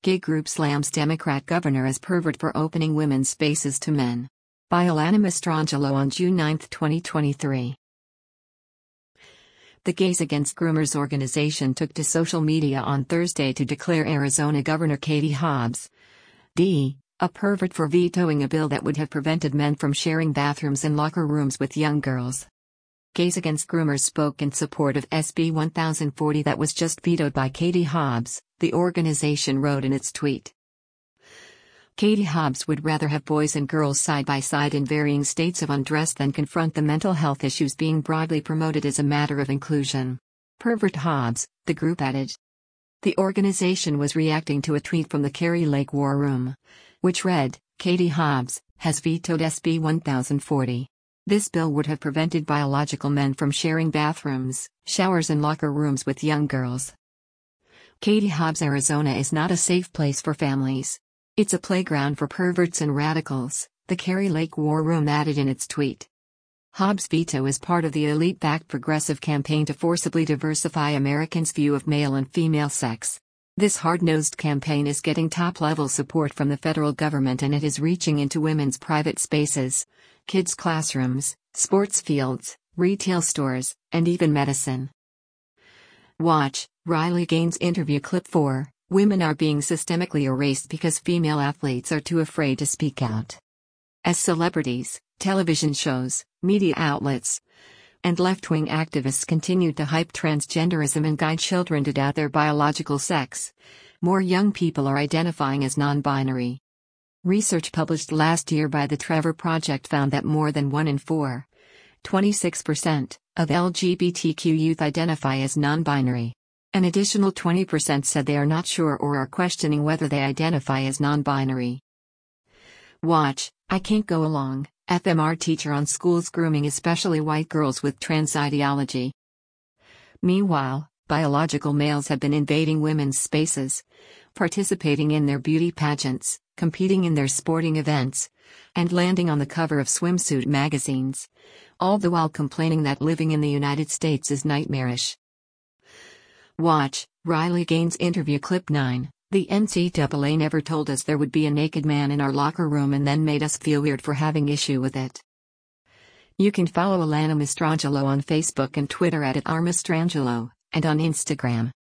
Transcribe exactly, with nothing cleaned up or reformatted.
Gay group slams Democrat governor as pervert for opening women's spaces to men. By Alana Mastrangelo on June ninth, twenty twenty-three. The Gays Against Groomers organization took to social media on Thursday to declare Arizona Governor Katie Hobbs, D, a pervert for vetoing a bill that would have prevented men from sharing bathrooms and locker rooms with young girls. Gays Against Groomers spoke in support of S B one thousand forty that was just vetoed by Katie Hobbs, the organization wrote in its tweet. Katie Hobbs would rather have boys and girls side by side in varying states of undress than confront the mental health issues being broadly promoted as a matter of inclusion. Pervert Hobbs, the group added. The organization was reacting to a tweet from the Kari Lake War Room, which read, Katie Hobbs has vetoed S B one thousand forty. This bill would have prevented biological men from sharing bathrooms, showers and locker rooms with young girls. Katie Hobbs Arizona is not a safe place for families. It's a playground for perverts and radicals, the Kari Lake War Room added in its tweet. Hobbs' veto is part of the elite-backed progressive campaign to forcibly diversify Americans' view of male and female sex. This hard-nosed campaign is getting top-level support from the federal government, and it is reaching into women's private spaces, kids' classrooms, sports fields, retail stores, and even medicine. Watch Riley Gaines interview clip four. Women are being systemically erased because female athletes are too afraid to speak out. As celebrities, television shows, media outlets, and left-wing activists continue to hype transgenderism and guide children to doubt their biological sex, more young people are identifying as non-binary. Research published last year by the Trevor Project found that more than one in four, twenty-six percent, of L G B T Q youth identify as non-binary. An additional twenty percent said they are not sure or are questioning whether they identify as non-binary. Watch, I Can't Go Along, F M R teacher on schools grooming especially white girls with trans ideology. Meanwhile, biological males have been invading women's spaces, participating in their beauty pageants, competing in their sporting events, and landing on the cover of swimsuit magazines, all the while complaining that living in the United States is nightmarish. Watch Riley Gaines interview clip nine. The N C double A never told us there would be a naked man in our locker room and then made us feel weird for having issue with it. You can follow Alana Mastrangelo on Facebook and Twitter at, at r mastrangelo, and on Instagram.